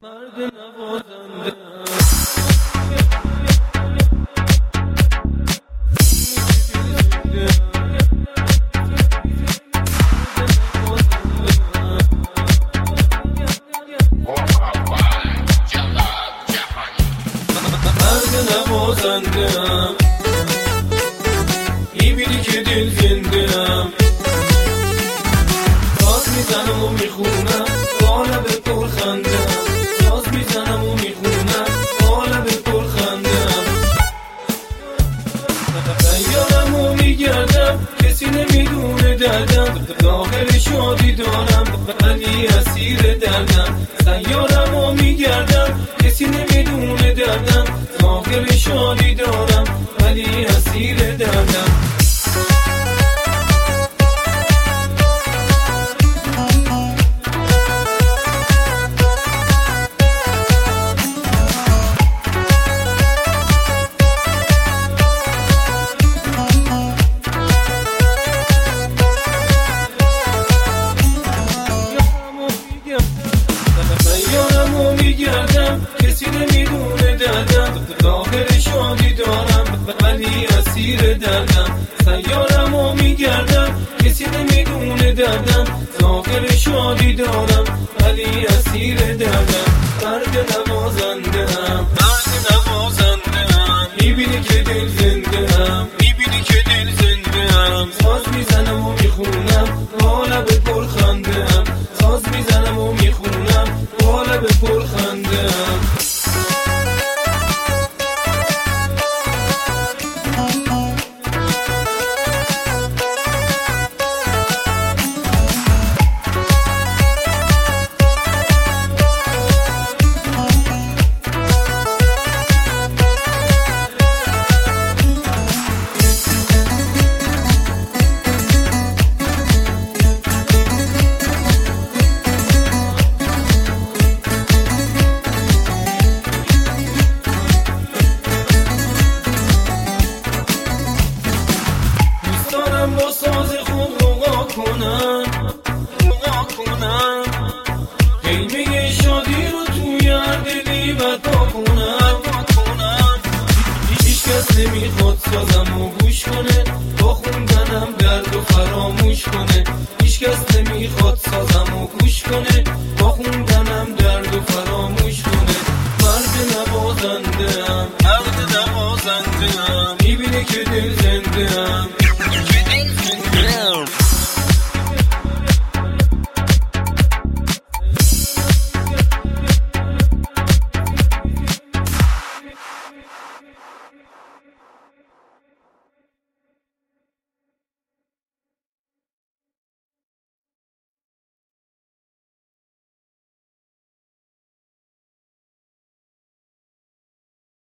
مرد نوازنده نوازندم میبینی که دل زندم ساز میزنم و میخونم قالب پر خندم ساز میزنم و میخونم قالب پر خندم سیارم و میگردم کسی نمیدونه دردم داخل شادی دارم ولی اسیر دردم سیارم و میگردم کسی نمیدونه دردم داخل شادی دارم ولی اسیر دردم سیارمو میگردم کسی نمیدونه دردم داخل شادی دارم ولی اسیر دردم سیارمو میگردم کسی نمیدونه دردم داخل شادی دارم ولی اسیر دردم مرد نوازندم میبینی که دل زندم ساز میزنم و میخونم قالب پر خندم ساز میزنم و میخونم قالب پر خندم با ساز خود غوغا کنم قیمه شادی رو توی هر دلی بدا کنم هیچ کس نمیخواد سازم و گوش کنه با خوندنم درد و فراموش کنه هیچ کس نمیخواد سازم و گوش کنه با خوندنم درد و فراموش کنه مرد نوازندم میبینه که دل زندم